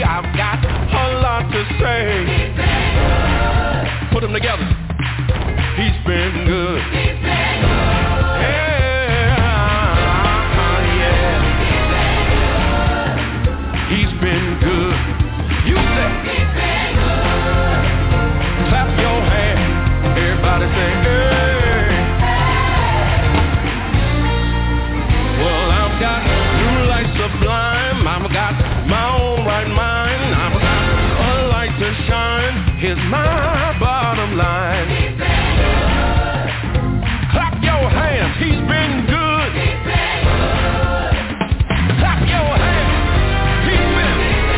I've got a lot to say. Put them together. He's been good. He's been good. You say. Clap your hands. Everybody say, hey. Well, I've got new light sublime. I've got my own right mind. I've got a light to shine. Here's my bottom line. Clap your hands. He's been good. Clap your hands. He's been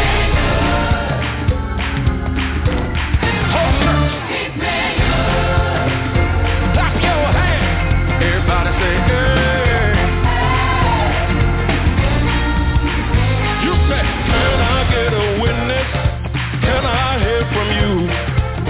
whole church. Clap your hands. Everybody say, hey. You say, can I get a witness? Can I hear from you?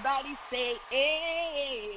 Somebody say, hey,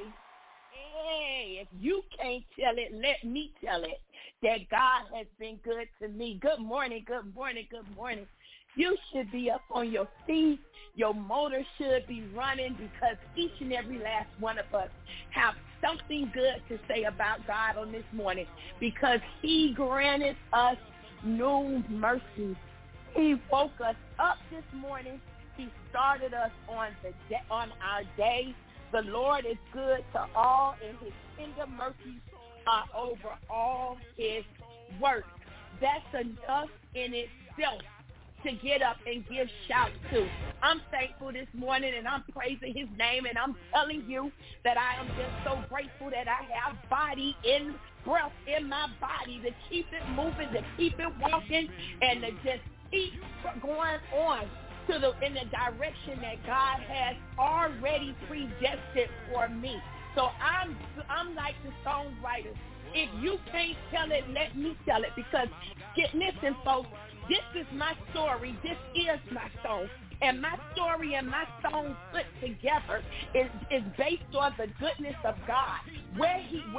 hey, if you can't tell it, let me tell it, that God has been good to me. Good morning, good morning, good morning. You should be up on your feet. Your motor should be running because each and every last one of us have something good to say about God on this morning because he granted us new mercies. He woke us up this morning. He started us on our day. The Lord is good to all, and his tender mercies are over all his works. That's enough in itself to get up and give shout to. I'm thankful this morning, and I'm praising his name, and I'm telling you that I am just so grateful that I have breath in my body to keep it moving, to keep it walking, and to just keep going on in the direction that God has already predestined for me. So I'm like the songwriter. If you can't tell it, let me tell it. Because, listen, folks, this is my story. This is my song. And my story and my song put together is based on the goodness of God. Where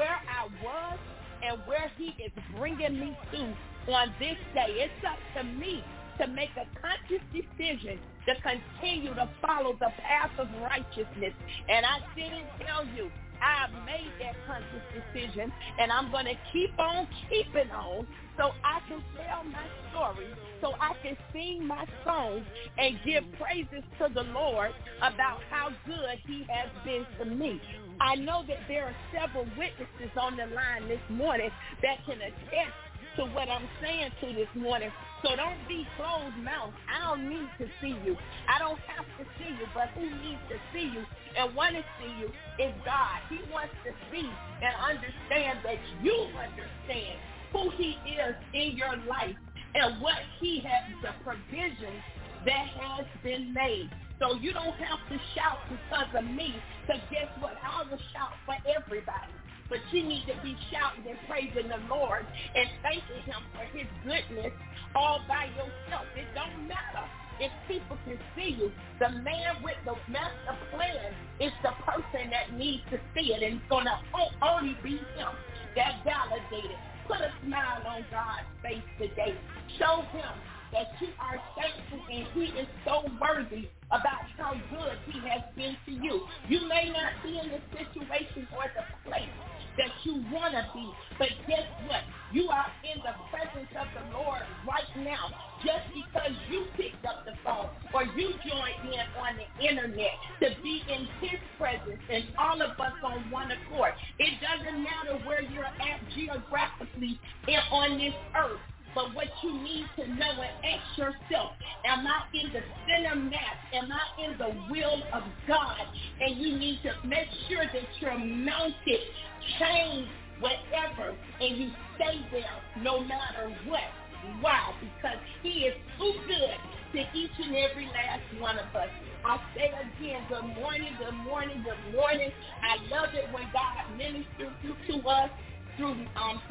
I was and where he is bringing me to on this day. It's up to me to make a conscious decision to continue to follow the path of righteousness. And I didn't tell you. I made that conscious decision, and I'm going to keep on keeping on so I can tell my story, so I can sing my song and give praises to the Lord about how good he has been to me. I know that there are several witnesses on the line this morning that can attest to what I'm saying to this morning. So don't be closed-mouthed. I don't need to see you. I don't have to see you, but who needs to see you and want to see you is God. He wants to see and understand that you understand who he is in your life and what he has, the provisions that has been made. So you don't have to shout because of me, because guess what? I will shout for everybody. But you need to be shouting and praising the Lord and thanking him for his goodness all by yourself. It don't matter if people can see you. The man with the master plan is the person that needs to see it, and it's going to only be him that validated. Put a smile on God's face today. Show him that you are thankful and he is so worthy about how good he has been to you. You may not be in the situation or the place that you want to be, but guess what? You are in the presence of the Lord right now just because you picked up the phone or you joined in on the internet to be in his presence, and all of us on one accord. It doesn't matter where you're at geographically on this earth. But what you need to know and ask yourself, am I in the center mass? Am I in the will of God? And you need to make sure that you're mounted, chained, whatever, and you stay there no matter what. Why? Because he is too good to each and every last one of us. I say again, good morning, good morning, good morning. I love it when God ministers to us through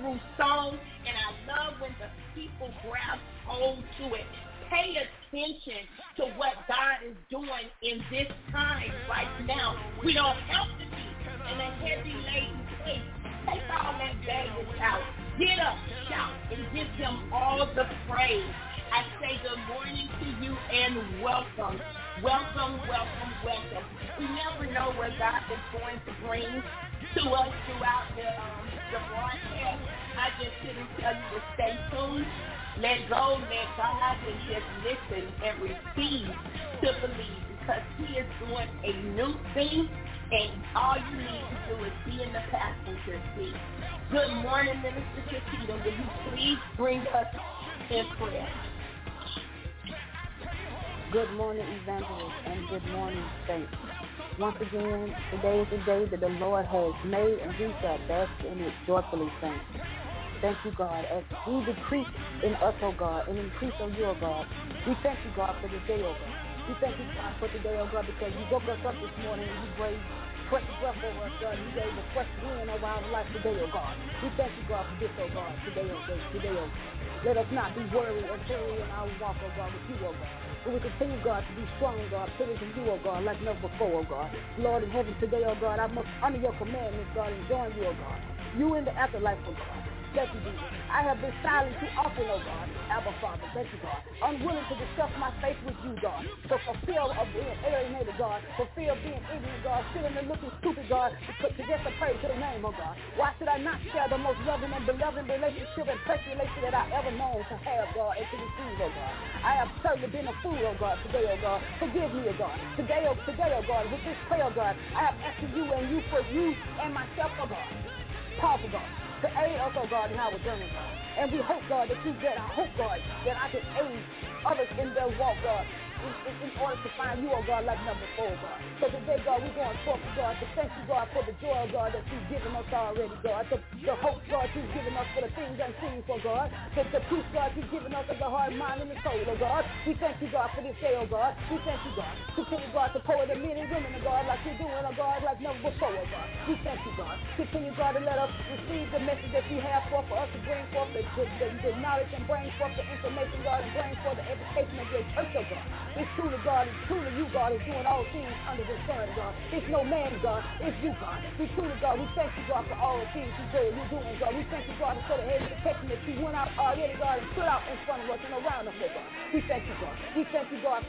song, and I love when the people grab hold to it. Pay attention to what God is doing in this time right now. We don't have to be in a heavy laden place. Take all that baggage out. Get up, shout, and give him all the praise. I say good morning to you and welcome. Welcome, welcome, welcome. We never know what God is going to bring to us throughout the broadcast. I just didn't tell you to stay tuned, let go, let God, and just listen and receive to believe, because he is doing a new thing, and all you need to do is be in the passenger seat. Good morning, Minister Shakita. Will you please bring us in prayer? Good morning, Evangelist, and good morning, Saints. Once again, today is the day that the Lord has made, and we shall bask in it joyfully, Saints. Thank you, God, as we decrease in us, oh God, and increase on you, oh God. We thank you, God, for this day, oh God. We thank you, God, for today, oh God, because you woke us up this morning and you breathed fresh breath over us, God. You gave a fresh wind over our life today, oh God. We thank you, God, for this, oh God, today, oh God. Let us not be worried and hurry in our walk, oh God, with you, oh God. But we continue, God, to be strong, God, pillars in you, oh God, like never before, oh God. Lord in heaven today, oh God, I must honor your commandments, God, and join you, oh God. You in the afterlife, oh God. Thank you, Jesus. I have been silent too often, oh God. Abba, Father, thank you, God. Unwilling to discuss my faith with you, God. For fear of being alienated, God. For fear of being ignorant, God. Feeling and looking stupid, God. To just to praise your name, oh God. Why should I not share the most loving and beloved relationship and precious relationship that I ever known to have, God, and to receive, oh God? I have certainly been a fool, oh God, today, oh God. Forgive me, oh God. Today, oh God, with this prayer, oh God, I have asked you and you for you and myself, oh God. Powerful God. To aid us, oh God, in our journey, God. And we hope, God, that I hope, God, that I can aid others in their walk, God, in order to find you, oh God, like never before, God. So today, God, we're going forth, God, to thank you, God, for the joy, God, that you've given us already, God. The hope, God, you've given us for the things unseen, for God. The peace, God, you've given us of the heart, mind, and the soul, oh God. We thank you, God, for this day, oh God. We thank you, God. Continue, God, to pour the men and women, oh God, like you're doing, oh God, like never before, oh God. We thank you, God. Continue, God, to let us receive the message that you have for us to bring forth the knowledge and bring forth the information, God, and bring forth the education of your church, oh God. It's truly, God, it's truly you, God, is doing all things under the sun, God. It's no man, God. It's you, God. We truly, God, we thank you, God, for all the things you're doing, God. We thank you, God, for the hedge of protection that you went out already, God, and put out in front of us and around us, oh God. We thank you, God. We thank you, God,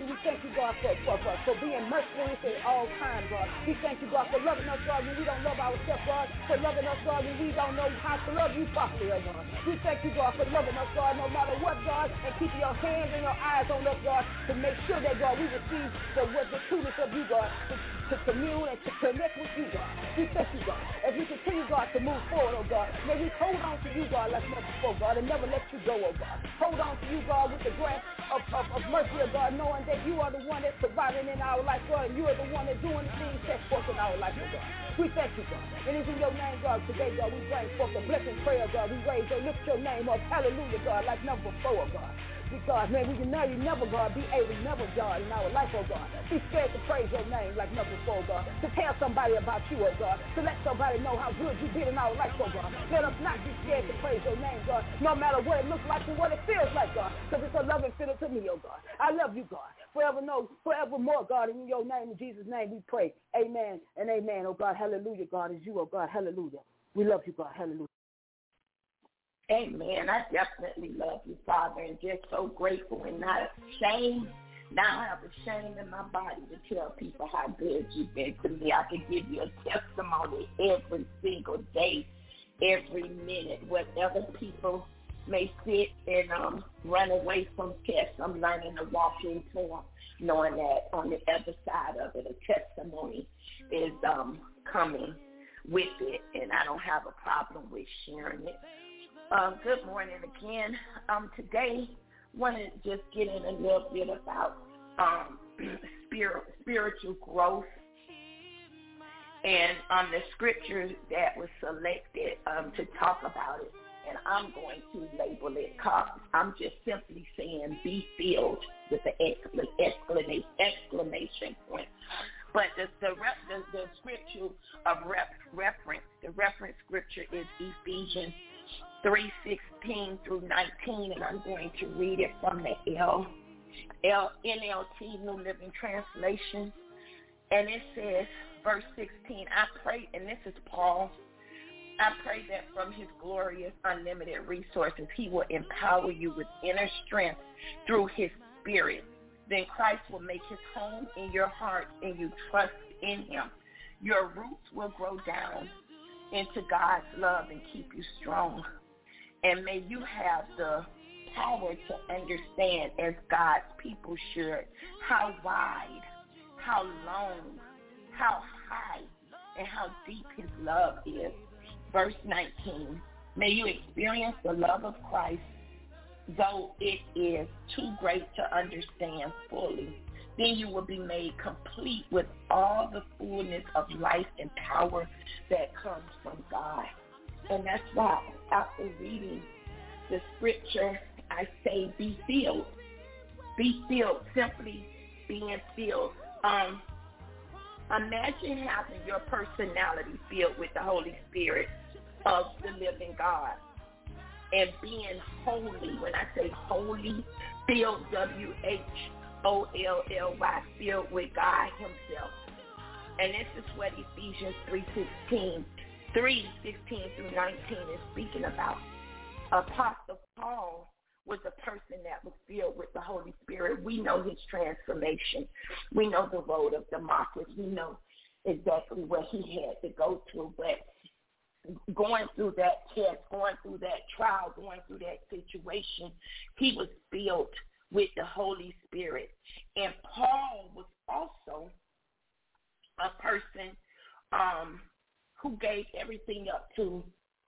for being merciless at all times, God. We thank you, God, for loving us, God, when we don't love ourselves, God. For loving us, God, when we don't know how to love you properly, oh God. We thank you, God, for loving us, God, no matter what, God, and keeping your hands and your eyes on us, God, to make sure that, God, we receive the trueness of you, God, to commune and to connect with you, God. We thank you, God. As we continue, God, to move forward, oh God, may we hold on to you, God, like never before, God, and never let you go, oh God. Hold on to you, God, with the grant of mercy, oh God, knowing that you are the one that's providing in our life, God, and you are the one that's doing the things set forth in our life, oh God. We thank you, God. And it's in your name, God, today, God, we bring forth the blessing prayer, God. We raise or lift your name up. Hallelujah, God, like never before, God. Because, man, we can never, God, be able to never, God, in our life, oh God. Be scared to praise your name like never before, God. To tell somebody about you, oh God. To let somebody know how good you did in our life, oh God. Let us not be scared to praise your name, God, no matter what it looks like and what it feels like, God. Because it's a loving feeling to me, oh God. I love you, God. Forevermore, God, in your name, in Jesus' name, we pray. Amen and amen, oh God. Hallelujah, God, is you, oh God. Hallelujah. We love you, God. Hallelujah. Amen. I definitely love you, Father, and just so grateful and not ashamed. Now I have a shame in my body to tell people how good you've been to me. I can give you a testimony every single day, every minute. Whatever people may sit and run away from tests, I'm learning to walk into them, knowing that on the other side of it, a testimony is coming with it, and I don't have a problem with sharing it. Good morning again. Today, want to just get in a little bit about spiritual growth and the scriptures that was selected to talk about it. And I'm going to label it, I'm just simply saying be filled with the exclamation point. But the scripture of reference, the reference scripture is Ephesians 3:16 through 19, and I'm going to read it from the NLT, New Living Translation. And it says, verse 16, I pray, and this is Paul, I pray that from his glorious, unlimited resources, he will empower you with inner strength through his spirit. Then Christ will make his home in your heart and you trust in him. Your roots will grow down into God's love and keep you strong. And may you have the power to understand, as God's people should, how wide, how long, how high, and how deep his love is. Verse 19, may you experience the love of Christ, though it is too great to understand fully. Then you will be made complete with all the fullness of life and power that comes from God. And that's why after reading the scripture, I say be filled. Be filled, simply being filled. Imagine having your personality filled with the Holy Spirit of the living God. and being holy. When I say holy, filled, WHOLLY, filled with God himself. And this is what Ephesians 3:16 through 19 is speaking about. Apostle Paul was a person that was filled with the Holy Spirit. We know his transformation. We know the road of Damascus. We know exactly what he had to go through. But going through that test, going through that trial, going through that situation, he was filled with the Holy Spirit. And Paul was also a person who gave everything up to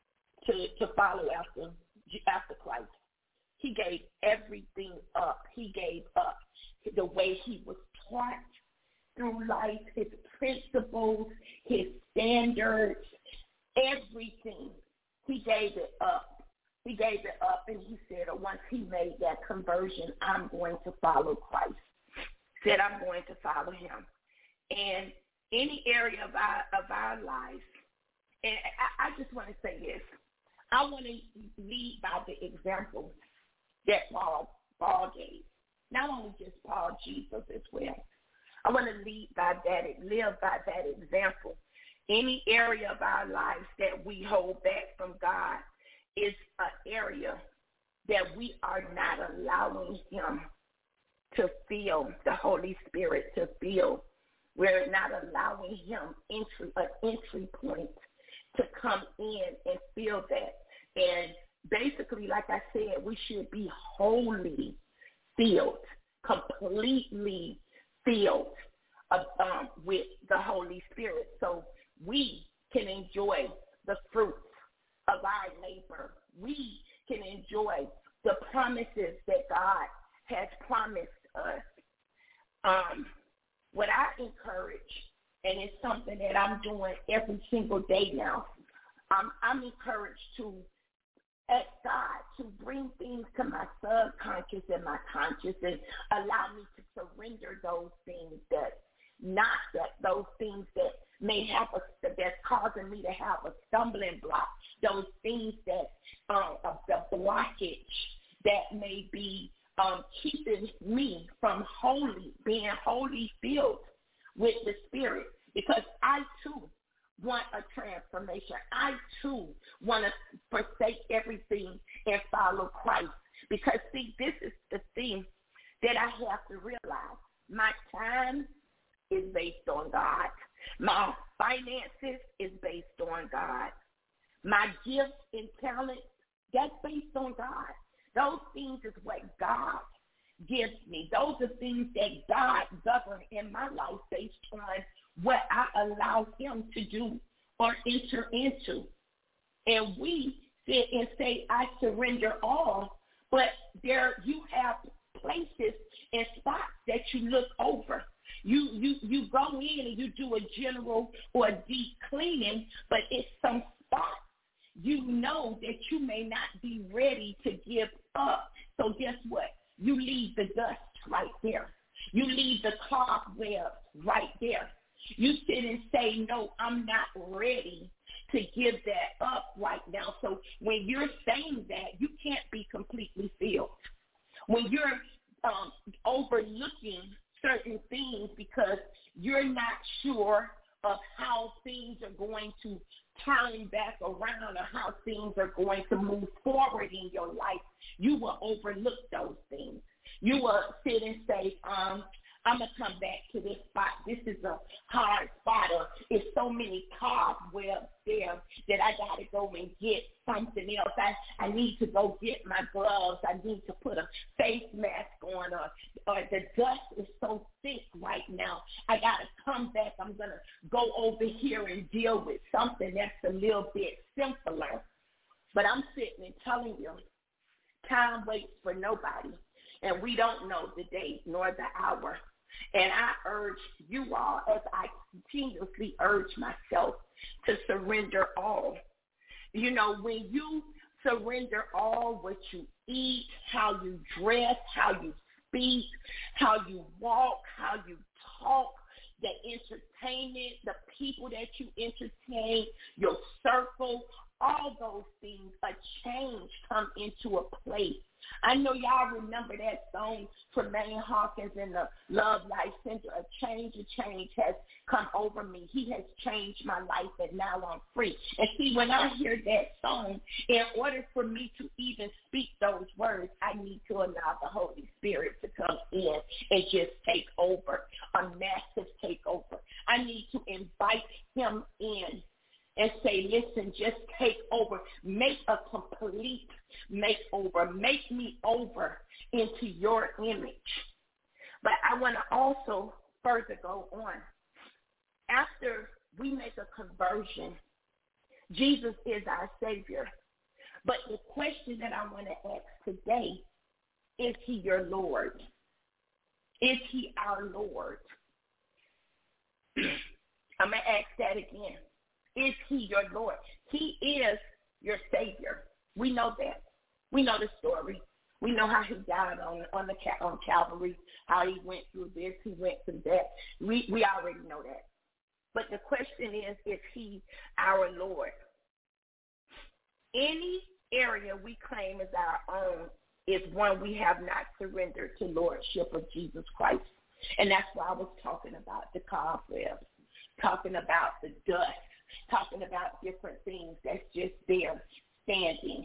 follow after Christ. He gave everything up. He gave up the way he was taught through life, his principles, his standards, everything. He gave it up. He gave it up, and he said, once he made that conversion, I'm going to follow Christ. Said, I'm going to follow him. And any area of our lives, and I just want to say this. I want to lead by the example that Paul gave. Not only just Paul, Jesus as well. I want to live by that example. Any area of our lives that we hold back from God is an area that we are not allowing him to feel, the Holy Spirit to feel. We're not allowing him an entry point to come in and feel that. And basically, like I said, we should be wholly filled, completely filled with the Holy Spirit, so we can enjoy the fruits of our labor. We can enjoy the promises that God has promised us. What I encourage, and it's something that I'm doing every single day now, I'm encouraged to ask God to bring things to my subconscious and my conscious and allow me to surrender those things those things that may have that's causing me to have a stumbling block, those things that the blockage that may be keeping me from being wholly filled with the Spirit, because I too want a transformation. I too want to forsake everything and follow Christ, because see, this is the thing that I have to realize. My time is based on God. My finances is based on God. My gifts and talents, that's based on God. Those things is what God gives me. Those are things that God governs in my life based on what I allow him to do or enter into. And we sit and say, I surrender all, but there you have places and spots that you look over. You go in and you do a general or a deep cleaning, but it's some spots you know that you may not be ready to give up. So guess what? You leave the dust right there. You leave the cobwebs right there. You sit and say, no, I'm not ready to give that up right now. So when you're saying that, you can't be completely filled. When you're overlooking certain things because you're not sure of how things are going to turn back around or how things are going to move forward in your life, you will overlook those things. You will sit and say, I'm going to come back to this spot. This is a hard spot, or it's so many cobwebs there that I got to go and get something else. I need to go get my gloves. I need to put a face mask on, or the dust is so thick right now. I got to come back. I'm going to go over here and deal with something that's a little bit simpler. But I'm sitting and telling you, time waits for nobody, and we don't know the day nor the hour. And I urge you all, as I continuously urge myself, to surrender all. You know, when you surrender all, what you eat, how you dress, how you speak, how you walk, how you talk, the entertainment, the people that you entertain, your circle, all those things, a change come into a place. I know y'all remember that song from Tremaine Hawkins in the Love Life Center, a change has come over me. He has changed my life, and now I'm free. And see, when I hear that song, in order for me to even speak those words, I need to allow the Holy Spirit to come in and just take over, a massive takeover. I need to invite him in and say, listen, just take over. Make a complete makeover. Make me over into your image. But I want to also further go on. After we make a conversion, Jesus is our Savior. But the question that I want to ask today, is he your Lord? Is he our Lord? I'm going to ask that again. Is he your Lord? He is your Savior. We know that. We know the story. We know how he died on Calvary, how he went through this, he went through that. We already know that. But the question is he our Lord? Any area we claim as our own is one we have not surrendered to lordship of Jesus Christ. And that's why I was talking about the cobwebs, talking about the dust, talking about different things that's just there standing.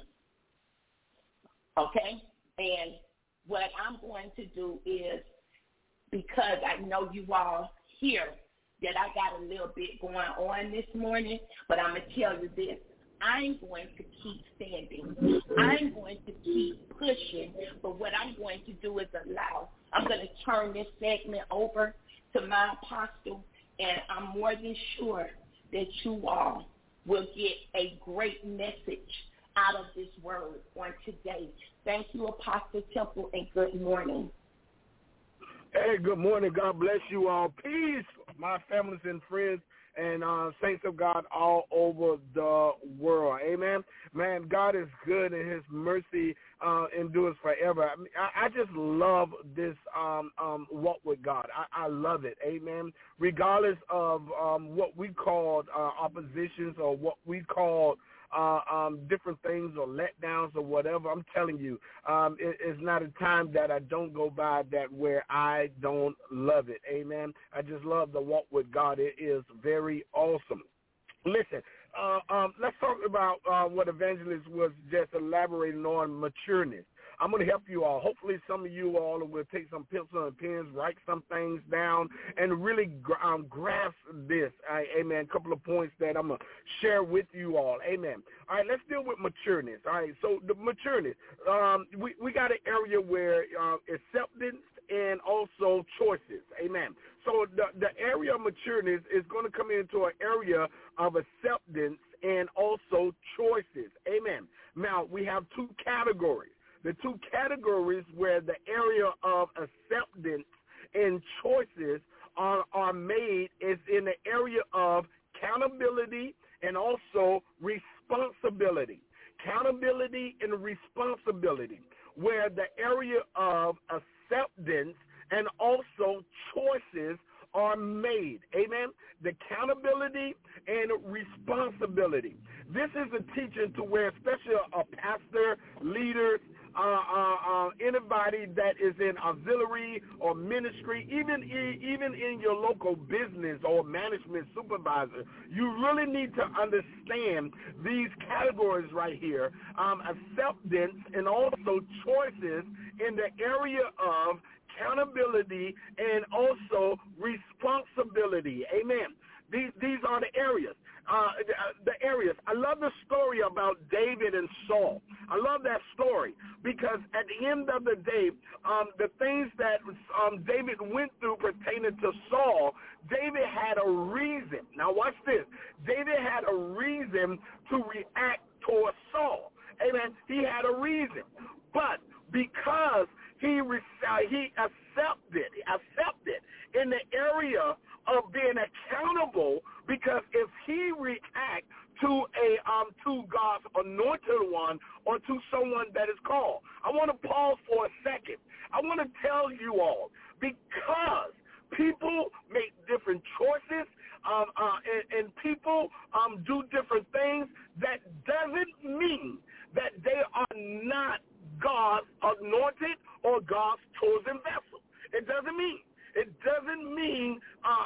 Okay? And what I'm going to do is, because I know you all hear that I got a little bit going on this morning, but I'm going to tell you this. I'm going to keep standing. I'm going to keep pushing. But what I'm going to do is I'm going to turn this segment over to my apostle, and I'm more than sure that you all will get a great message out of this word on today. Thank you, Apostle Temple, and good morning. Hey, good morning. God bless you all. Peace, my families and friends and saints of God all over the world. Amen. Man, God is good, and his mercy endures forever. I just love this walk with God. I love it. Amen. Regardless of what we call oppositions or what we call different things or letdowns or whatever, I'm telling you, it's not a time that I don't go by that where I don't love it. Amen. I just love the walk with God. It is very awesome. Listen, let's talk about what Evangelist was just elaborating on, matureness. I'm going to help you all. Hopefully some of you all will take some pencil and pens, write some things down, and really grasp this. Amen. A couple of points that I'm going to share with you all. Amen. All right, let's deal with matureness. All right, so the matureness. We got an area where acceptance and also choices. Amen. So the area of matureness is going to come into an area of acceptance and also choices. Amen. Now, we have two categories. The two categories where the area of acceptance and choices are made is in the area of accountability and also responsibility. Accountability and responsibility, where the area of acceptance and also choices are made. Amen. The accountability and responsibility. This is a teaching to where, especially a pastor, leaders, anybody that is in auxiliary or ministry, even in your local business or management supervisor, you really need to understand these categories right here, acceptance and also choices in the area of accountability and also responsibility. Amen. These are the areas. I love the story about David and Saul. I love that story because at the end of the day, the things that David went through pertaining to Saul, David had a reason. Now watch this. David had a reason to react towards Saul. Amen. He had a reason. But because he accepted in the area of being accountable, because if he react to God's anointed one or to someone that is called. I want to pause for a second. I want to tell you all, because people make different choices and people do different things, that does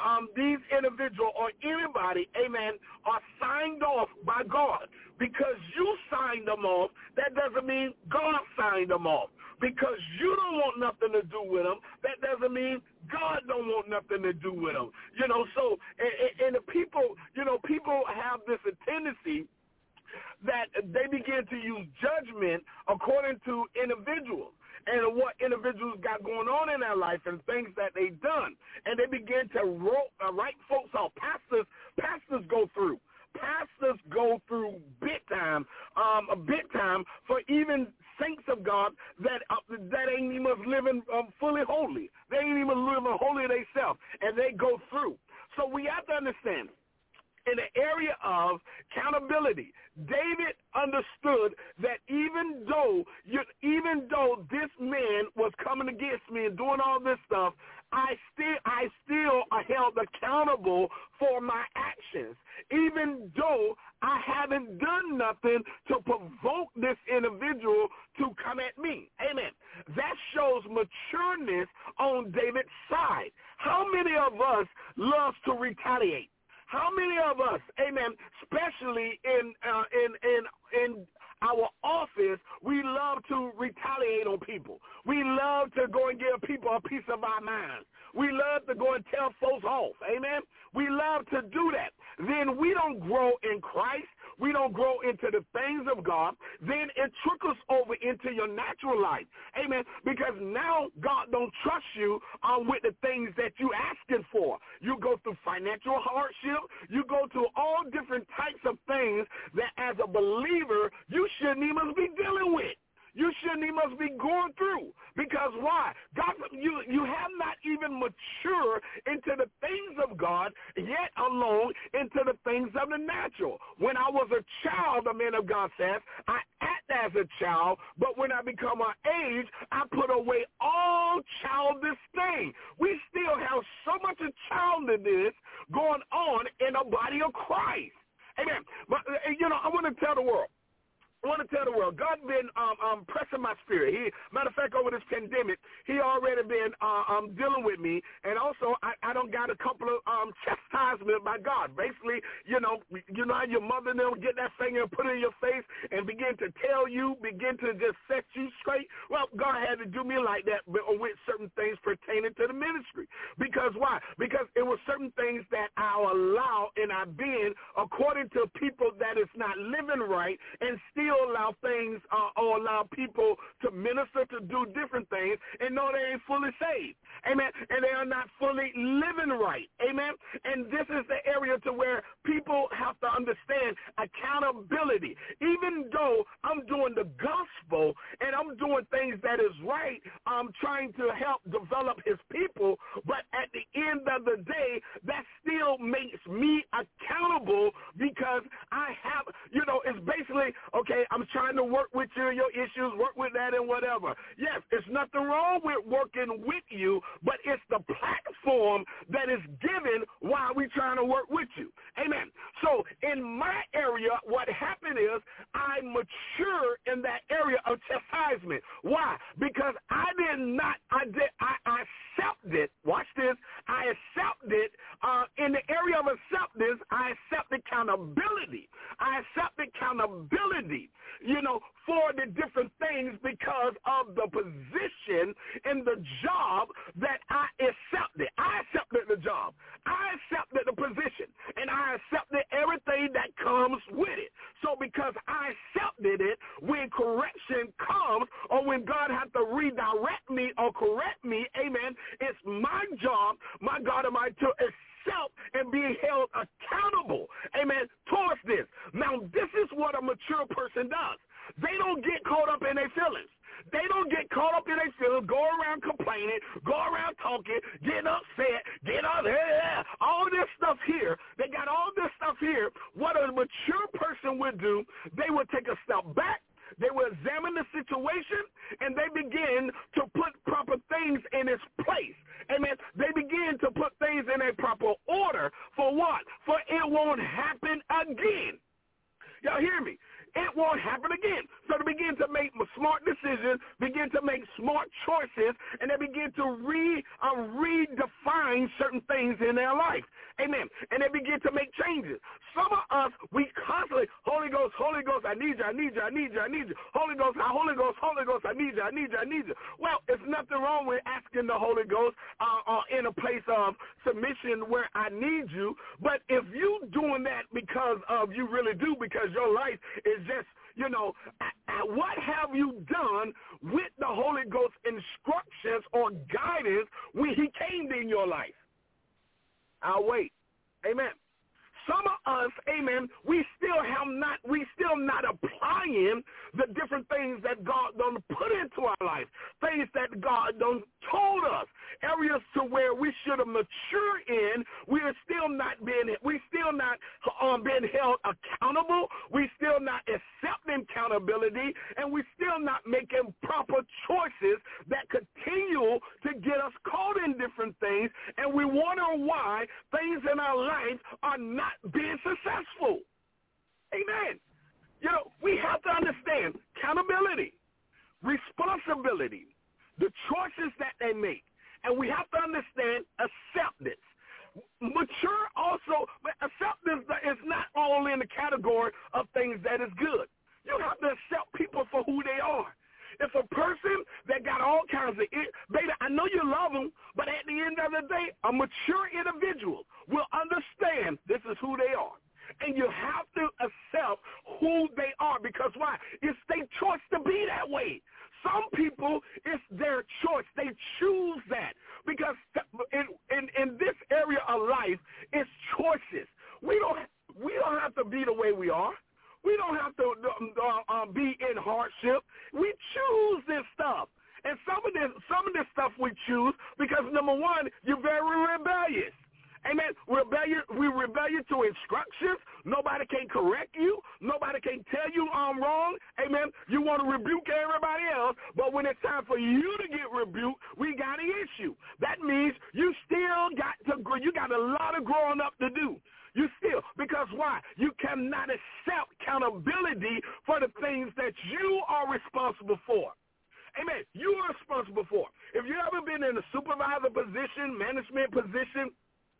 these individuals or anybody, amen, are signed off by God. Because you signed them off, that doesn't mean God signed them off. Because you don't want nothing to do with them, that doesn't mean God don't want nothing to do with them. You know, so, and the people, you know, people have this tendency that they begin to use judgment according to individuals and what individuals got going on in their life and things that they've done. And they begin to write folks off. Pastors go through. Pastors go through big time for even saints of God that ain't even living fully holy. They ain't even living holy themselves, and they go through. So we have to understand, in the area of accountability, David understood that even though this man was coming against me and doing all this stuff, I still are held accountable for my actions, even though I haven't done nothing to provoke this individual to come at me. Amen. That shows matureness on David's side. How many of us love to retaliate? How many of us, amen, especially in our office, we love to retaliate on people. We love to go and give people a piece of our minds. We love to go and tell folks off, amen. We love to do that. Then we don't grow in Christ. We don't grow into the things of God. Then it trickles over into your natural life, amen, because now God don't trust you with the things that you asking for. You go through financial hardship. You go through all different types of things that as a believer you shouldn't even be dealing with. You shouldn't even be going through. Because why? God, you have not even matured into the things of God, yet alone into the things of the natural. When I was a child, the man of God says, I act as a child, but when I become an age, I put away all childish things. We still have so much of childishness going on in the body of Christ. Amen. But, you know, I want to tell the world. God been pressing my spirit. Matter of fact, over this pandemic, he already been dealing with me, and also I don't got a couple of chastisement by God. Basically, you know how your mother and them get that finger and put it in your face and begin to tell you, begin to just set you straight. Well, God had to do me like that with certain things pertaining to the ministry. Because why? Because it was certain things that I'll allow in our being according to people that is not living right, and still allow things or allow people to minister, to do different things, and know they ain't fully saved. Amen. And they are not fully living right. Amen. And this is the area to where people have to understand accountability. Even though I'm doing the gospel and I'm doing things that is right, I'm trying to help develop his people, but at the end of the day, that still makes me accountable, because I have, you know, it's basically, okay, I'm trying to work with you, your issues, work with that and whatever. Yes, there's nothing wrong with working with you, but it's the platform that is given while we're trying to work with you. Amen. So in my area, what happened is I mature in that area of chastisement. Why? Because I accepted, watch this, I accepted, in the area of acceptance, I accept accountability. I accept accountability, you know, for the different things because of the position and the job that I accepted. I accepted the job. I accepted the position. And I accepted everything that comes with it. So because I accepted it, when correction comes or when God has to redirect me or correct me, amen, it's my job, my God Almighty, to accept and be held accountable, amen, towards this. Now, this is what a mature person does. They don't get caught up in their feelings. They don't get caught up in their feelings, go around complaining, go around talking, getting upset, all this stuff here. They got all this stuff here. What a mature person would do, they would take a step back. They will examine the situation, and they begin to put proper things in its place. Amen. They begin to put things in a proper order. For what? For it won't happen again. Y'all hear me? It won't happen again. So they begin to make smart decisions, begin to make smart choices, and they begin to redefine certain things in their life. Amen. And they begin to make changes. Some of us, we constantly, Holy Ghost, I need you, I need you, I need you, I need you. Holy Ghost, I need you, I need you, I need you. Well, there's nothing wrong with asking the Holy Ghost in a place of submission where I need you. But if you doing that because of you really do, because your life is just, what have you done with the Holy Ghost instructions or guidance when he came in your life? I'll wait. Amen. Some of us, amen, we still not applying the different things that God done put into our life, things that God done told us, areas to where we should have matured in. We are still not being held accountable. We still not accepting accountability, and we still not making proper choices that continue to get us caught in different things, and we wonder why things in our life are not being successful. Amen. We have to understand accountability, responsibility, the choices that they make, and we have to understand acceptance. Mature also, but acceptance is not only in the category of things that is good. You have to accept people for who they are. If a person that got all kinds of, baby, I know you love them, but at the end of the day, a mature individual will understand this is who they are. And you have to accept who they are, because why? It's their choice to be that way. Some people, it's their choice. They choose that, because in this area of life, it's choices. We don't have to be the way we are. We don't have to be in hardship. We choose this stuff. And some of this stuff we choose because, number one, you're very rebellious. Amen. We rebel to instructions. Nobody can correct you. Nobody can tell you I'm wrong. Amen. You want to rebuke everybody else, but when it's time for you to get rebuked, we got an issue. That means you still you got a lot of growing up to do. You still, because why? You cannot accept accountability for the things that you are responsible for. Amen. You are responsible for. If you ever been in a supervisor position, management position,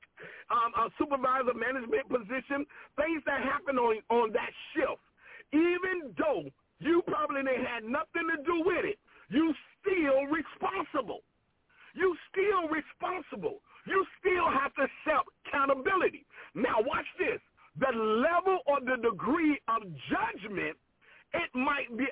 a supervisor management position, things that happen on that shift, even though you probably had nothing to do with it, you still responsible. You still responsible. You still have to accept accountability. Now watch this. The level or the degree of judgment, it might be,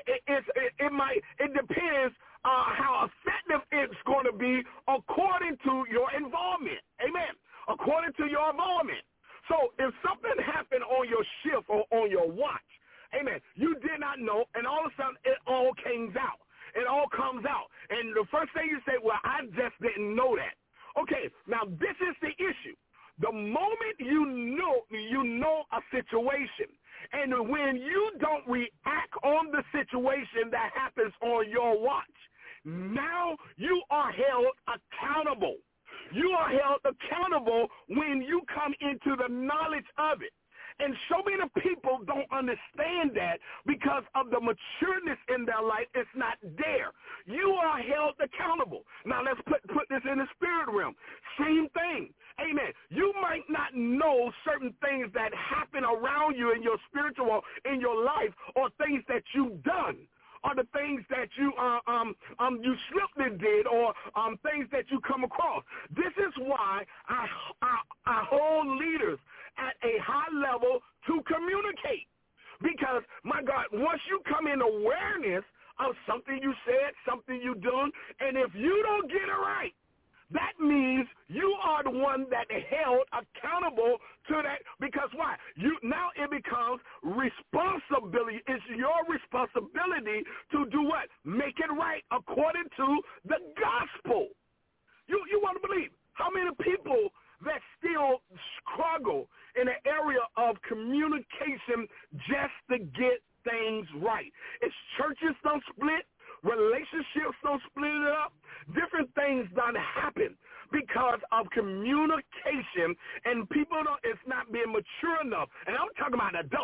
it depends how effective it's going to be according to your involvement. Amen. According to your involvement. So if something happened on your shift or on your watch, amen, you did not know, and all of a sudden it all comes out. It all comes out. And the first thing you say, well, I just didn't know that. Okay, now this is the issue. The moment you know a situation, and when you don't react on the situation that happens on your watch, now you are held accountable. You are held accountable when you come into the knowledge of it. And so many people don't understand that because of the matureness in their life. It's not there. You are held accountable. Now let's put this in the spirit realm. Same thing. Amen. You might not know certain things that happen around you in your spiritual, in your life, or things that you've done, or the things that you slipped and did, or things that you come across. This is why I hold leaders at a high level to communicate. Because, my God, once you come in awareness of something you said, something you done, and if you don't get it right, that means you are the one that held accountable to that. Because why? Now it becomes responsibility. It's your responsibility to do what? Make it right according to the gospel. You want to believe how many people that still struggle in the area of communication just to get things right. It's churches don't split. Relationships don't split it up. Different things don't happen because of communication, and people it's not being mature enough. And I'm talking about adults.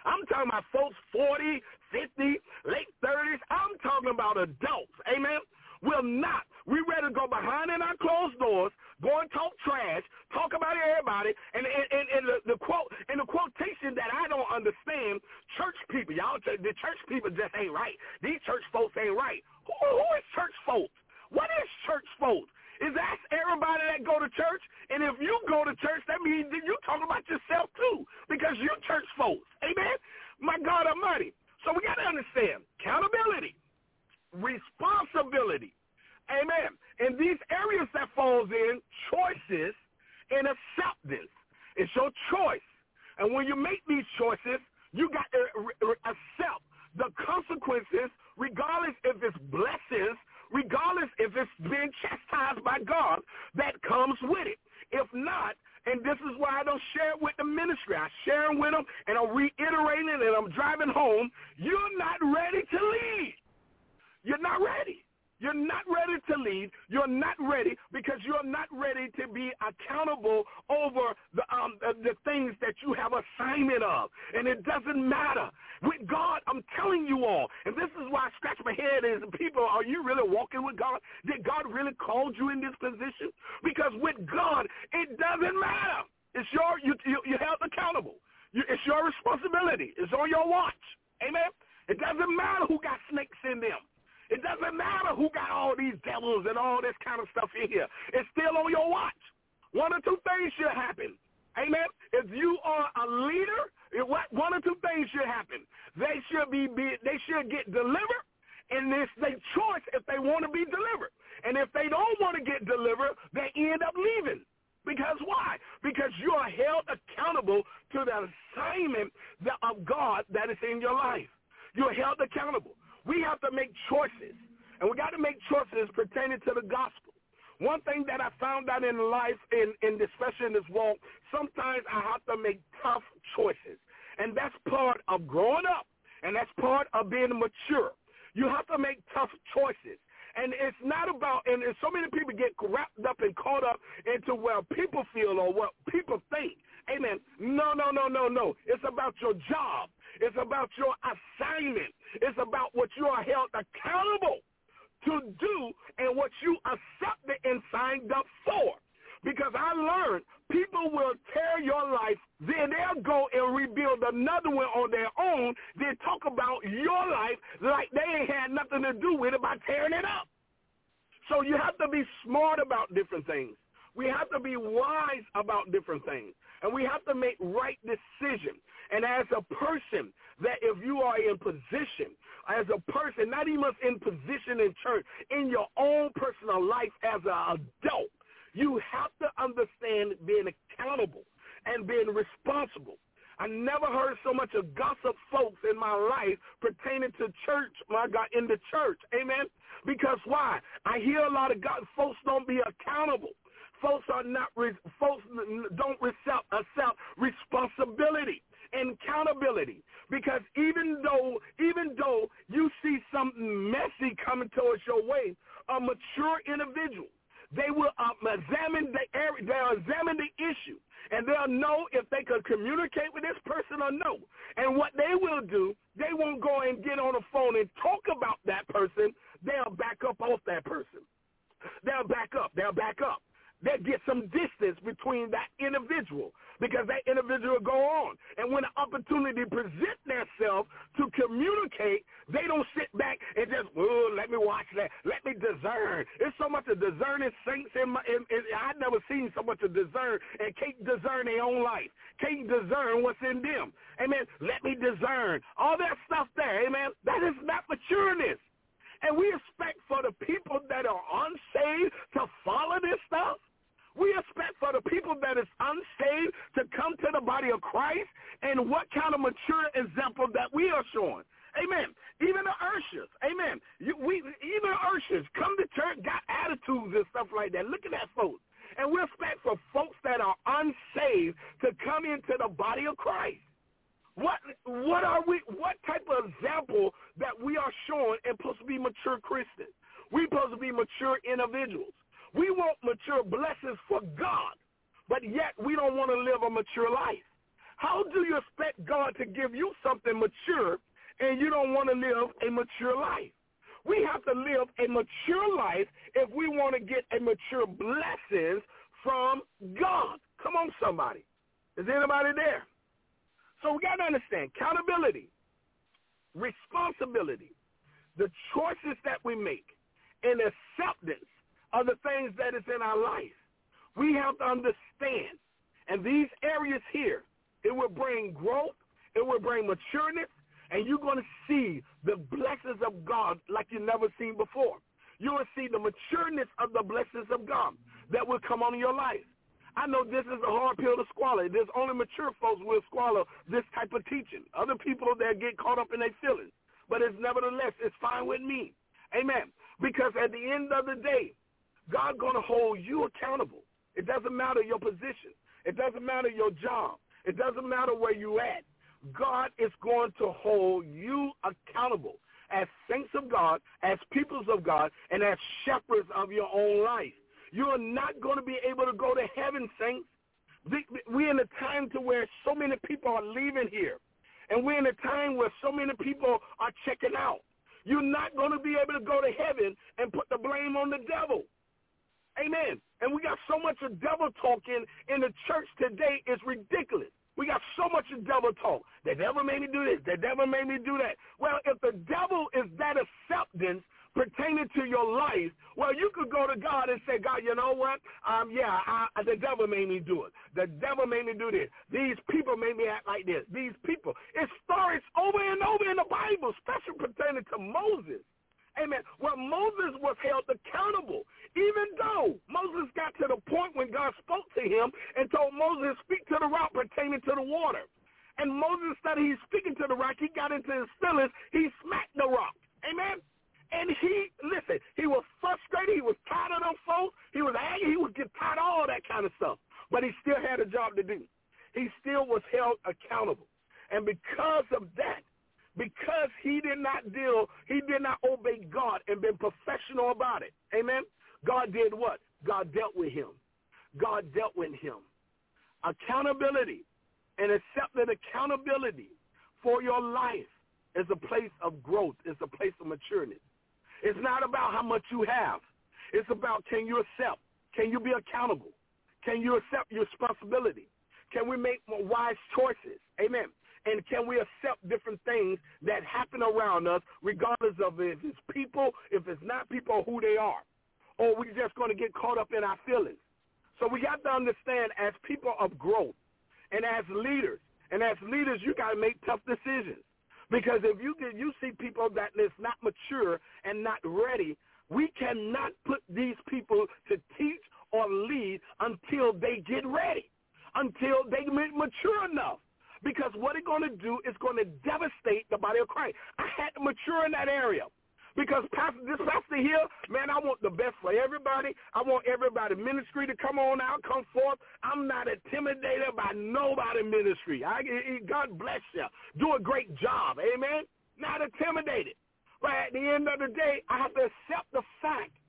I'm talking about folks 40, 50, late 30s. I'm talking about adults. Amen. Will not. We ready to go behind in our closed doors, go and talk trash, talk about everybody, and the quote and the quotation that I don't understand, church people, y'all, the church people just ain't right. These church folks ain't right. Who is church folks? What is church folks? Is that everybody that go to church? And if you go to church, that means that you talk about yourself too, because you're church folks. Amen? My God Almighty. So we got to understand accountability, responsibility. Amen. And these areas that falls in, choices and acceptance. It's your choice. And when you make these choices, you got to accept the consequences, regardless if it's blessings, regardless if it's being chastised by God, that comes with it. If not, and this is why I don't share it with the ministry. I share it with them, and I'm reiterating it, and I'm driving home. You're not ready to lead. You're not ready. You're not ready to lead. You're not ready because you're not ready to be accountable over the things that you have assignment of. And it doesn't matter. With God, I'm telling you all, and this is why I scratch my head is, people, are you really walking with God? Did God really call you in this position? Because with God, it doesn't matter. It's you're held accountable. It's your responsibility. It's on your watch. Amen? It doesn't matter who got snakes in them. It doesn't matter who got all these devils and all this kind of stuff in here. It's still on your watch. One or two things should happen. Amen? If you are a leader, one or two things should happen. They should get delivered, and it's their choice if they want to be delivered. And if they don't want to get delivered, they end up leaving. Because why? Because you are held accountable to the assignment of God that is in your life. You're held accountable. We have to make choices, and we got to make choices pertaining to the gospel. One thing that I found out in life, especially in this walk, sometimes I have to make tough choices, and that's part of growing up, and that's part of being mature. You have to make tough choices, and it's not about, and so many people get wrapped up and caught up into what people feel or what people think. Amen. No. It's about your job. It's about your assignment. It's about what you are held accountable to do and what you accepted and signed up for. Because I learned people will tear your life, then they'll go and rebuild another one on their own, then talk about your life like they ain't had nothing to do with it by tearing it up. So you have to be smart about different things. We have to be wise about different things. And we have to make right decisions. And as a person, that if you are in position, as a person, not even in position in church, in your own personal life as an adult, you have to understand being accountable and being responsible. I never heard so much of gossip folks in my life pertaining to church, my God, in the church. Amen? Because why? I hear a lot of folks don't be accountable. Folks don't accept responsibility and accountability, because even though you see something messy coming towards your way, a mature individual, they will examine the issue, and they'll know if they could communicate with this person or no. And what they will do, they won't go and get on the phone and talk about that person. They'll back up off that person. They'll back up. They get some distance between that individual, because that individual go on. And when the opportunity presents themselves to communicate, they don't sit back and just, let me watch that. Let me discern. There's so much of discerning saints I've never seen so much of discern and can't discern their own life. Can't discern what's in them. Amen. Let me discern. All that stuff there, amen, that is not matureness. And we expect for the people that are unsaved to follow this stuff. We expect for the people that is unsaved to come to the body of Christ, and what kind of mature example that we are showing. Amen. Even the ushers, amen. Even the ushers come to church, got attitudes and stuff like that. Look at that, folks. And we expect for folks that are unsaved to come into the body of Christ. What type of example that we are showing and supposed to be mature Christians? We're supposed to be mature individuals. We want mature blessings for God, but yet we don't want to live a mature life. How do you expect God to give you something mature and you don't want to live a mature life? We have to live a mature life if we want to get a mature blessings from God. Come on, somebody. Is anybody there? So we got to understand accountability, responsibility, the choices that we make, and acceptance of the things that is in our life. We have to understand. And these areas here, it will bring growth, it will bring maturity, and you're going to see the blessings of God like you've never seen before. You will see the matureness of the blessings of God that will come on your life. I know this is a hard pill to swallow. There's only mature folks will swallow this type of teaching. Other people that get caught up in their feelings. But it's nevertheless, it's fine with me. Amen. Because at the end of the day, God's going to hold you accountable. It doesn't matter your position. It doesn't matter your job. It doesn't matter where you at. God is going to hold you accountable as saints of God, as peoples of God, and as shepherds of your own life. You are not going to be able to go to heaven, saints. We're in a time to where so many people are leaving here, and we're in a time where so many people are checking out. You're not going to be able to go to heaven and put the blame on the devil. Amen. And we got so much of devil talking in the church today, it's ridiculous. We got so much of devil talk. The devil made me do this. The devil made me do that. Well, if the devil is that acceptance pertaining to your life, well, you could go to God and say, God, you know what? The devil made me do it. The devil made me do this. These people made me act like this. These people. It's stories over and over in the Bible, especially pertaining to Moses. Amen. Well, Moses was held accountable, even though Moses got to the point when God spoke to him and told Moses, speak to the rock pertaining to the water. And Moses started, he's speaking to the rock. He got into his feelings. He smacked the rock. Amen. And he was frustrated. He was tired of them folks. He was angry. He was getting tired of all that kind of stuff. But he still had a job to do. He still was held accountable. And because of that, because he did not obey God and been professional about it. Amen. God did what? God dealt with him. God dealt with him. Accountability and accepting accountability for your life is a place of growth. It's a place of maturity. It's not about how much you have. It's about, can you accept? Can you be accountable? Can you accept your responsibility? Can we make more wise choices? Amen. And can we accept different things that happen around us, regardless of if it's people, if it's not people, or who they are? Or we're just going to get caught up in our feelings. So we got to understand, as people of growth and as leaders, you got to make tough decisions. Because if you see people that is not mature and not ready, we cannot put these people to teach or lead until they get ready, until they get mature enough. Because what it's going to do is going to devastate the body of Christ. I had to mature in that area. Because this pastor here, man, I want the best for everybody. I want everybody ministry to come on out, come forth. I'm not intimidated by nobody ministry. God bless you. Do a great job. Amen. Not intimidated. But at the end of the day, I have to accept the fact.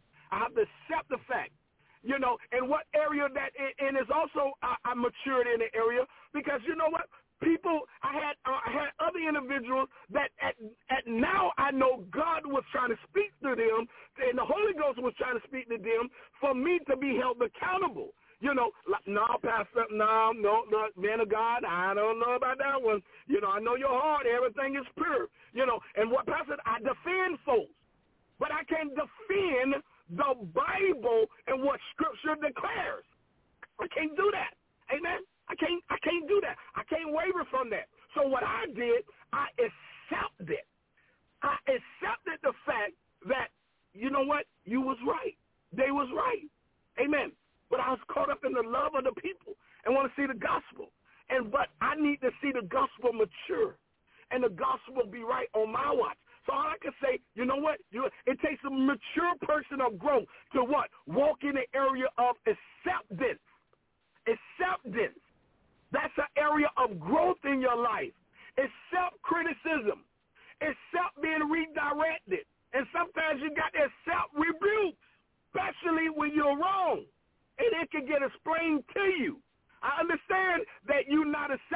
You know, and what area that, and it's also I matured in the area because you know what? People, I had other individuals that at now I know God was trying to speak to them, and the Holy Ghost was trying to speak to them for me to be held accountable. You know, like, no, Pastor, no, man of God, I don't know about that one. You know, I know your heart, everything is pure. You know, and what, Pastor, I defend folks, but I can't defend the Bible and what Scripture declares. I can't do that. Amen. I can't do that. I can't waver from that. So what I did, I accepted. I accepted the fact that, you know what, you was right. They was right. Amen. But I was caught up in the love of the people and want to see the gospel. But I need to see the gospel mature and the gospel be right on my watch. So all I can say, you know what? It takes a mature person of growth to what? Walk in the area of acceptance. Acceptance. That's an area of growth in your life. Accept criticism. Accept being redirected. And sometimes you got to accept rebuke, especially when you're wrong. And it can get explained to you. I understand that you're not accepting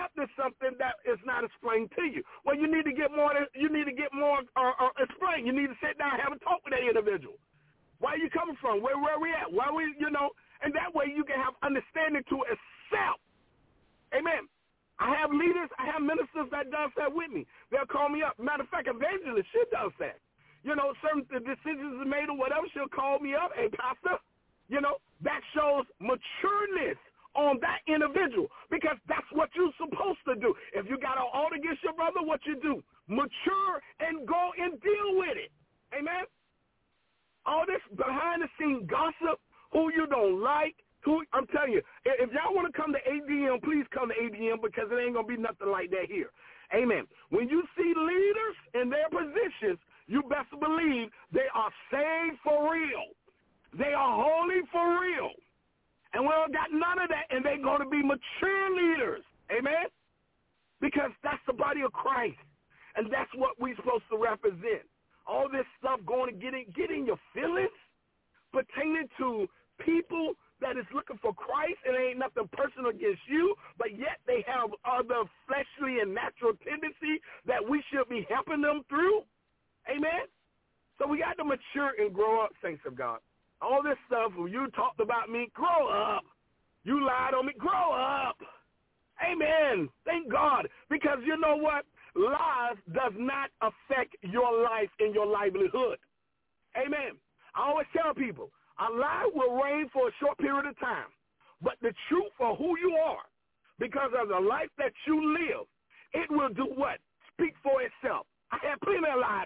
something that is not explained to you. Well, you need to get more. You need to get more explained. You need to sit down and have a talk with that individual. Where are you coming from? Where we at? Where we, and that way you can have understanding to accept. Amen. I have leaders, I have ministers that does that with me. They'll call me up. Matter of fact, evangelist, she does that. Certain decisions are made or whatever, she'll call me up. Hey, pastor, that shows matureness on that individual, because that's what you're supposed to do. If you got an ought against your brother, what you do? Mature and go and deal with it. Amen? All this behind-the-scenes gossip, who you don't like, I'm telling you, if y'all want to come to ADM, please come to ADM, because it ain't going to be nothing like that here. Amen. When you see leaders in their positions, you best believe they are saved for real. They are holy for real. And we don't got none of that, and they're going to be mature leaders. Amen? Because that's the body of Christ, and that's what we're supposed to represent. All this stuff going to get in your feelings pertaining to people that is looking for Christ, and it ain't nothing personal against you, but yet they have other fleshly and natural tendency that we should be helping them through. Amen? So we got to mature and grow up, saints of God. All this stuff, when you talked about me, grow up. You lied on me, grow up. Amen. Thank God. Because you know what? Lies does not affect your life and your livelihood. Amen. I always tell people, a lie will reign for a short period of time, but the truth for who you are, because of the life that you live, it will do what? Speak for itself. I had plenty of lies.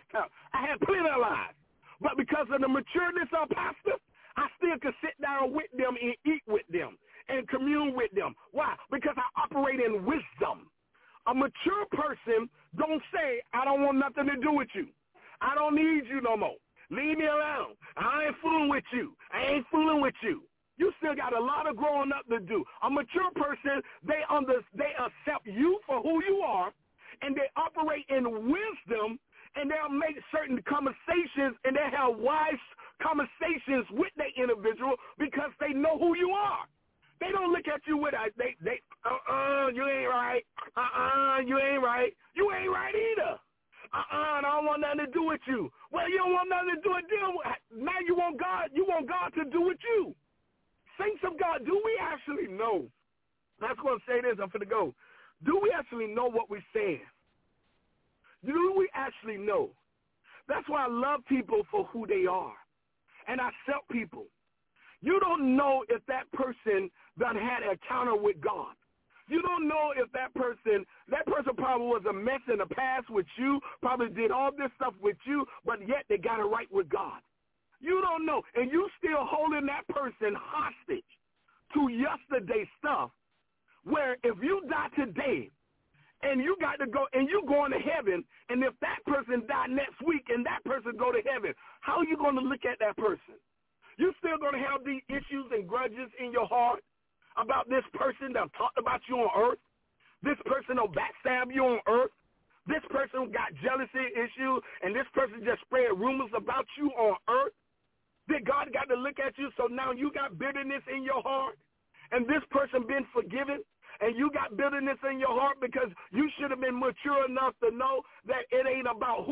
But because of the matureness of pastor, I still can sit down with them and eat with them and commune with them. Why? Because I operate in wisdom. A mature person don't say, I don't want nothing to do with you. I don't need you no more. Leave me alone. I ain't fooling with you. You still got a lot of growing up to do. A mature person, they accept you for who you are, and they operate in wisdom, and they'll make certain conversations, and they have wise conversations with the individual because they know who you are. They don't look at you with you ain't right. You ain't right. You ain't right either. I don't want nothing to do with you. Well, you don't want nothing to do with them. Now you want God to do with you. Saints of God, do we actually know? I'm just going to say this, I'm finna go. Do we actually know what we're saying? Do we actually know? That's why I love people for who they are. And I accept people. You don't know if that person done had an encounter with God. You don't know if that person probably was a mess in the past with you, probably did all this stuff with you, but yet they got it right with God. You don't know. And you still holding that person hostage to yesterday's stuff, where if you die today and you got to go and you going to heaven, and if that person died next week and that person go to heaven, how are you going to look at that person? You still going to have these issues and grudges in your heart about this person that talked about you on earth? This person will backstab you on earth? This person got jealousy issues, and this person just spread rumors about you on earth? Did God got to look at you, so now you got bitterness in your heart, and this person been forgiven, and you got bitterness in your heart because you should have been mature enough to know that it ain't about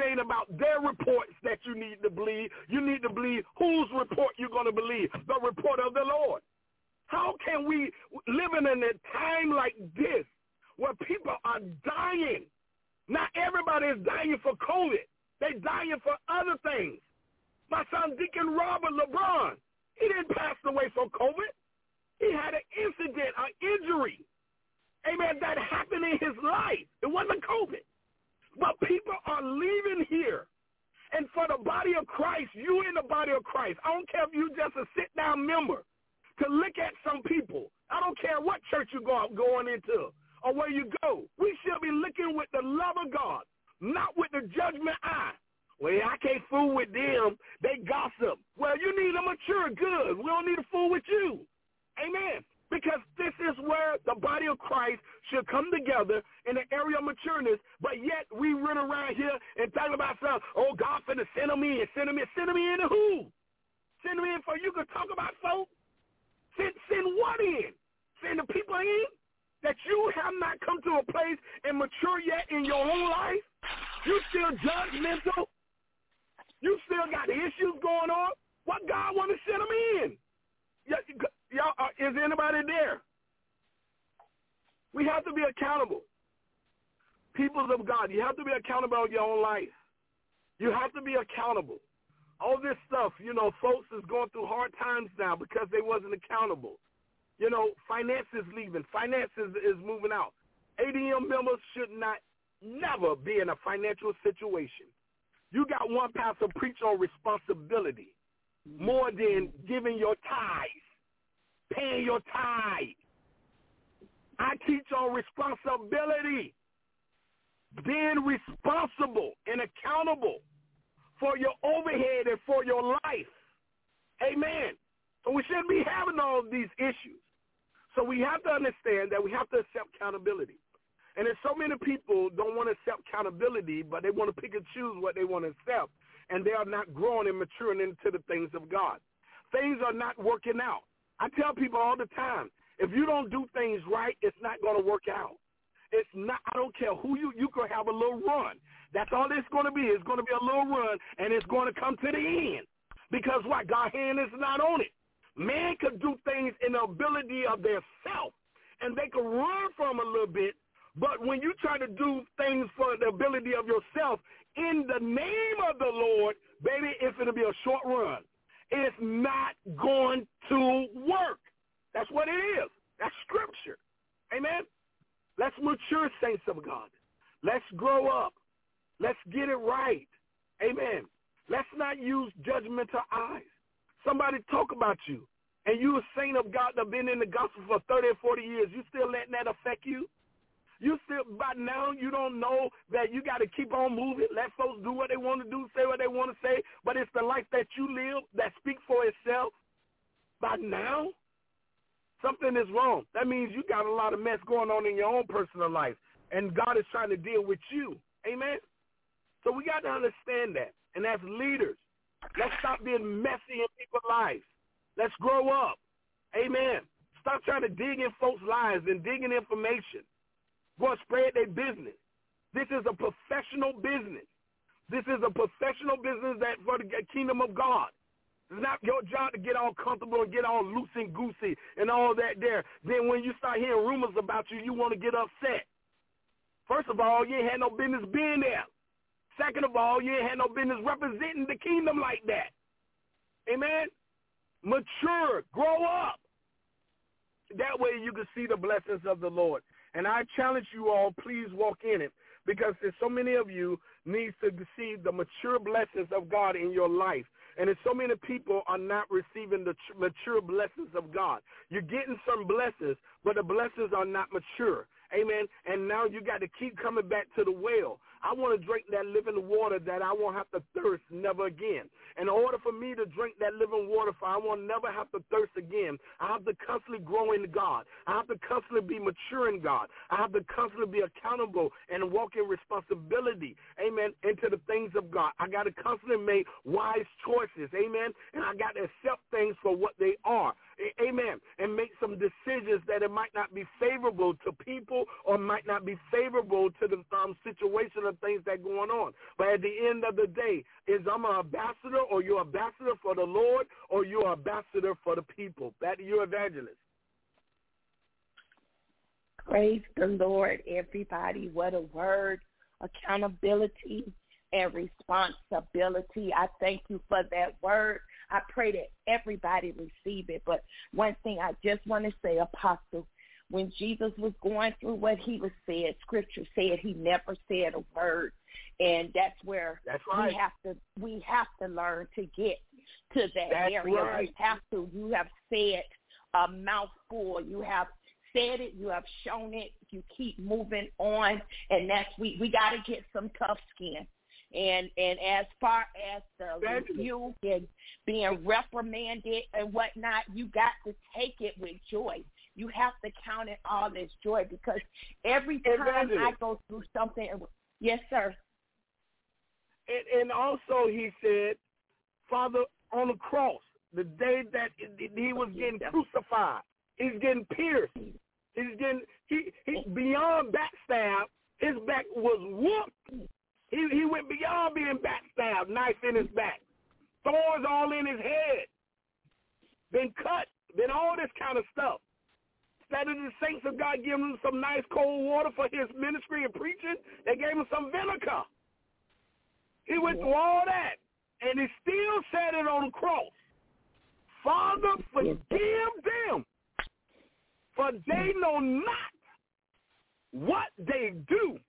their reports that you need to believe. You need to believe whose report you're going to believe, the report of the Lord. How can we live in a time like this where people are dying? Not everybody is dying for COVID. They're dying for other things. My son, Deacon Robert LeBron, he didn't pass away from COVID. He had an incident, an injury, amen, that happened in his life. It wasn't COVID. But people are leaving here. And for the body of Christ, you in the body of Christ, I don't care if you just a sit-down member, to look at some people. I don't care what church you're going into or where you go. We should be looking with the love of God, not with the judgment eye. Well, I can't fool with them. They gossip. Well, you need a mature good. We don't need to fool with you. Amen. Because this is where the body of Christ should come together in the area of matureness, but yet we run around here and talk about something. Oh, God finna send them in. Send them in to who? Send them in for you can talk about folks? Send what in? Send the people in? that you have not come to a place and mature yet in your own life? You still judgmental? You still got issues going on? What God want to send them in? Y'all, is anybody there? We have to be accountable. People of God, you have to be accountable in your own life. You have to be accountable. All this stuff, folks is going through hard times now because they wasn't accountable. Finances leaving. Finances is moving out. ADM members should never be in a financial situation. You got one pastor preach on responsibility more than giving your tithes, paying your tithes. I teach on responsibility, being responsible and accountable for your overhead and for your life. Amen. So we shouldn't be having all of these issues. So we have to understand that we have to accept accountability. And there's so many people don't want to accept accountability, but they want to pick and choose what they want to accept, and they are not growing and maturing into the things of God. Things are not working out. I tell people all the time, if you don't do things right, it's not going to work out. It's not. I don't care who you could have a little run. That's all it's going to be. It's going to be a little run, and it's going to come to the end. Because what? God's hand is not on it. Man could do things in the ability of their self, and they could run from a little bit. But when you try to do things for the ability of yourself in the name of the Lord, baby, it's going to be a short run. It's not going to work. That's what it is. That's scripture. Amen? Let's mature, saints of God. Let's grow up. Let's get it right. Amen. Let's not use judgmental eyes. Somebody talk about you, and you a saint of God that have been in the gospel for 30 or 40 years. You still letting that affect you? You still, by now, you don't know that you got to keep on moving, let folks do what they want to do, say what they want to say, but it's the life that you live that speaks for itself. By now, something is wrong. That means you got a lot of mess going on in your own personal life, and God is trying to deal with you. Amen? So we got to understand that. And as leaders, let's stop being messy in people's lives. Let's grow up. Amen. Stop trying to dig in folks' lives and dig in information. Go and spread their business. This is a professional business. This is a professional business that for the kingdom of God. It's not your job to get all comfortable and get all loosey-goosey and all that there. Then when you start hearing rumors about you, you want to get upset. First of all, you ain't had no business being there. Second of all, you ain't had no business representing the kingdom like that. Amen? Mature. Grow up. That way you can see the blessings of the Lord. And I challenge you all, please walk in it, because there's so many of you need to see the mature blessings of God in your life. And there's so many people are not receiving the mature blessings of God. You're getting some blessings, but the blessings are not mature. Amen. And now you got to keep coming back to the well. I want to drink that living water that I won't have to thirst never again. In order for me to drink that living water, I won't never have to thirst again. I have to constantly grow in God. I have to constantly be mature in God. I have to constantly be accountable and walk in responsibility, amen, into the things of God. I got to constantly make wise choices, amen, and I got to accept things for what they are. Amen. And make some decisions that it might not be favorable to people or might not be favorable to the situation of things that are going on. But at the end of the day, is I'm an ambassador, or you're an ambassador for the Lord, or you're an ambassador for the people. That you're evangelist. Praise the Lord, everybody. What a word. Accountability and responsibility. I thank you for that word. I pray that everybody receive it. But one thing I just want to say, Apostle, when Jesus was going through what he was saying, Scripture said he never said a word. And that's where right. we have to learn to get to that area. Right. You have said a mouthful. You have said it. You have shown it. You keep moving on. And that's we got to get some tough skin. And as far as the rebuke and being reprimanded and whatnot, you got to take it with joy. You have to count it all as joy, because every time I go through something, yes, sir. And also he said, Father, on the cross, the day that he was getting crucified, he's getting pierced. He beyond backstab. His back was whooped. He went beyond being backstabbed, knife in his back, thorns all in his head, been cut, been all this kind of stuff. Instead of the saints of God giving him some nice cold water for his ministry and preaching, they gave him some vinegar. He went through all that, and he still said it on the cross. Father, forgive them, for they know not what they do.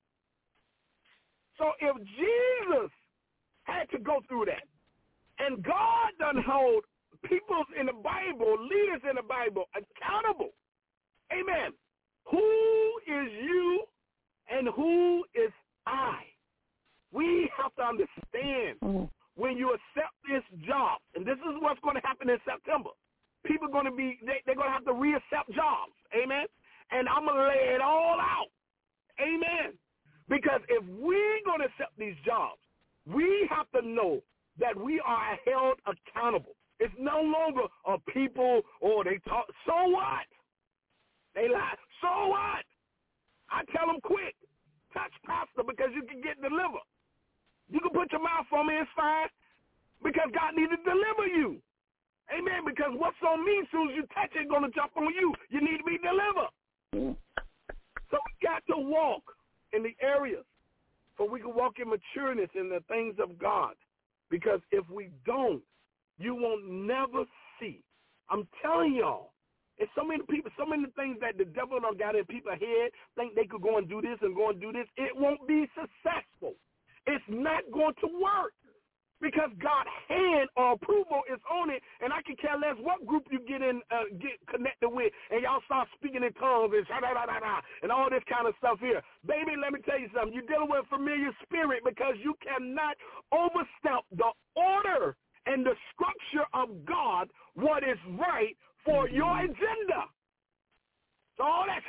So if Jesus had to go through that, and God doesn't hold people in the Bible, leaders in the Bible, accountable, amen, who is you and who is I? We have to understand when you accept this job, and this is what's going to happen in September. People are going to be, they're going to have to reaccept jobs, amen? And I'm going to lay it all out, amen? Because if we're going to accept these jobs, we have to know that we are held accountable. It's no longer a people, they talk, so what? They lie, so what? I tell them quick, touch pastor because you can get delivered. You can put your mouth on me, it's fine, because God needs to deliver you. Amen, because what's on me, as soon as you touch it, it's going to jump on you. You need to be delivered. So we got to walk in the areas so we can walk in matureness in the things of God. Because if we don't, you won't never see. I'm telling y'all, it's so many people, so many things that the devil done got in people's head, think they could go and do this and go and do this. It won't be successful. It's not going to work because God's hand or approval is on it, and I can care less what group you get connected with, and y'all start speaking in tongues and all this kind of stuff here. Baby, let me tell you something. You're dealing with a familiar spirit because you cannot overstep the order and the structure of God, what is right for your agenda. So all that,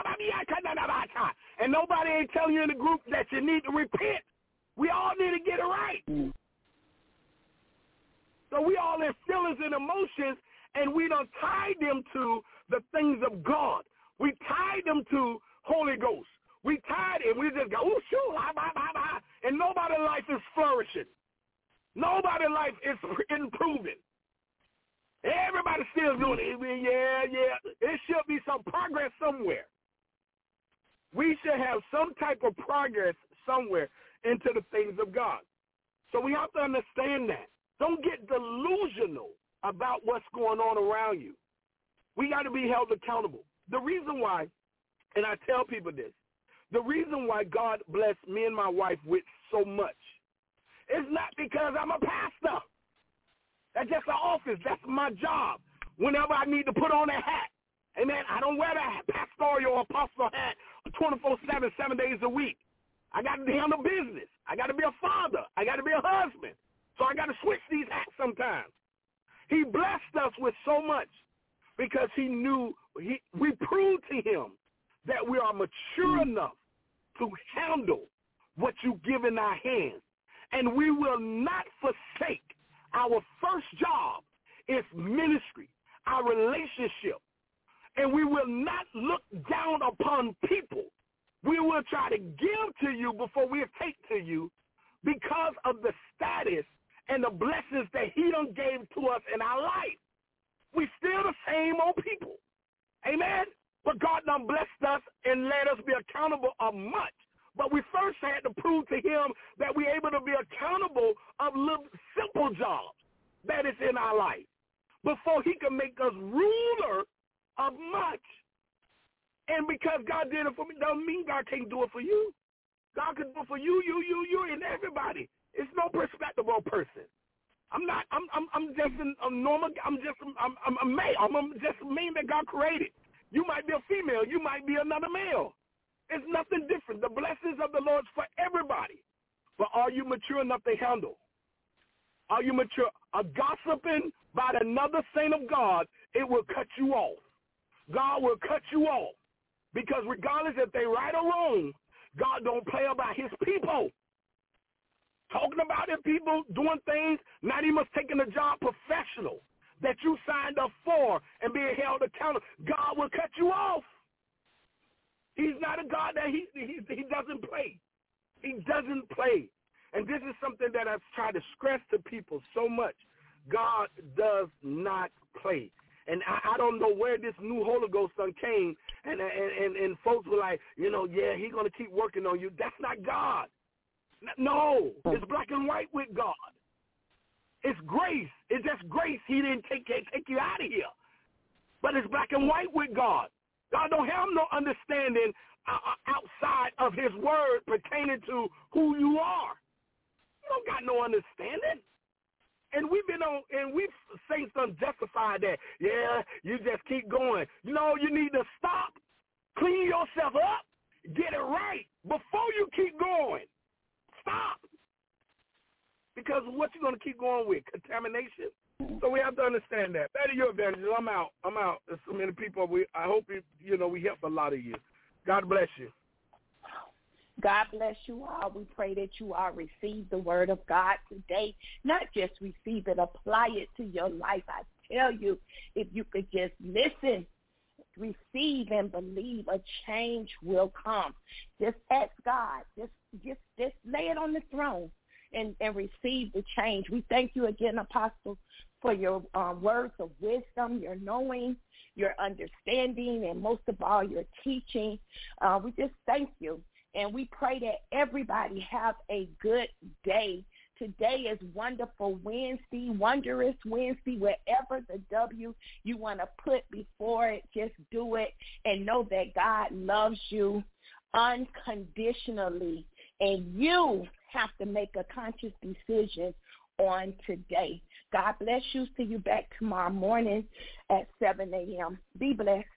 and nobody ain't telling you in the group that you need to repent. We all need to get it right. So we all in feelings and emotions, and we don't tie them to the things of God. We tie them to Holy Ghost. We tied it, and we just go, oh, shoot, and nobody's life is flourishing. Nobody's life is improving. Everybody's still doing it. Yeah. There should be some progress somewhere. We should have some type of progress somewhere into the things of God. So we have to understand that. Don't get delusional about what's going on around you. We got to be held accountable. The reason why, and I tell people this, the reason why God blessed me and my wife with so much is not because I'm a pastor. That's just an office. That's my job. Whenever I need to put on a hat, amen, I don't wear that pastoral or apostle hat 24/7, 7 days a week. I got to handle business. I got to be a father. I got to be a husband. So I got to switch these hats sometimes. He blessed us with so much because he knew, we proved to him that we are mature enough to handle what you give in our hands. And we will not forsake. Our first job is ministry, our relationship. And we will not look down upon people. We will try to give to you before we take to you because of the status and the blessings that he done gave to us in our life. We still the same old people. Amen? But God done blessed us and let us be accountable of much. But we first had to prove to him that we're able to be accountable of little simple jobs that is in our life before he can make us ruler of much. And because God did it for me, doesn't mean God can't do it for you. God can do it for you, and everybody. It's no respectable person. I'm just a normal. I'm a male. I'm just a man that God created. You might be a female. You might be another male. It's nothing different. The blessings of the Lord is for everybody. But are you mature enough to handle? Are you mature? A gossiping about another saint of God, it will cut you off. God will cut you off. Because regardless if they right or wrong, God don't play about his people. Talking about it, people doing things, not even taking a job professional that you signed up for and being held accountable, God will cut you off. He's not a God that he doesn't play. He doesn't play. And this is something that I've tried to stress to people so much. God does not play. And I don't know where this new Holy Ghost son came, and folks were like, you know, yeah, he's going to keep working on you. That's not God. No, it's black and white with God. It's grace. It's just grace. He didn't take you out of here. But it's black and white with God. God don't have no understanding outside of his word pertaining to who you are. You don't got no understanding. And we've saints done justified that. Yeah, you just keep going. You know, you need to stop, clean yourself up, get it right before you keep going. Stop. Because what you going to keep going with? Contamination? So we have to understand that. That is your advantage. I'm out. There's so many people. I hope we help a lot of you. God bless you. God bless you all. We pray that you all receive the word of God today. Not just receive it, apply it to your life. I tell you, if you could just listen, receive, and believe, a change will come. Just ask God. Just lay it on the throne and receive the change. We thank you again, Apostle, for your words of wisdom, your knowing, your understanding, and most of all, your teaching. We just thank you. And we pray that everybody have a good day. Today is Wonderful Wednesday, Wondrous Wednesday, wherever the W you want to put before it, just do it. And know that God loves you unconditionally. And you have to make a conscious decision on today. God bless you. See you back tomorrow morning at 7 a.m. Be blessed.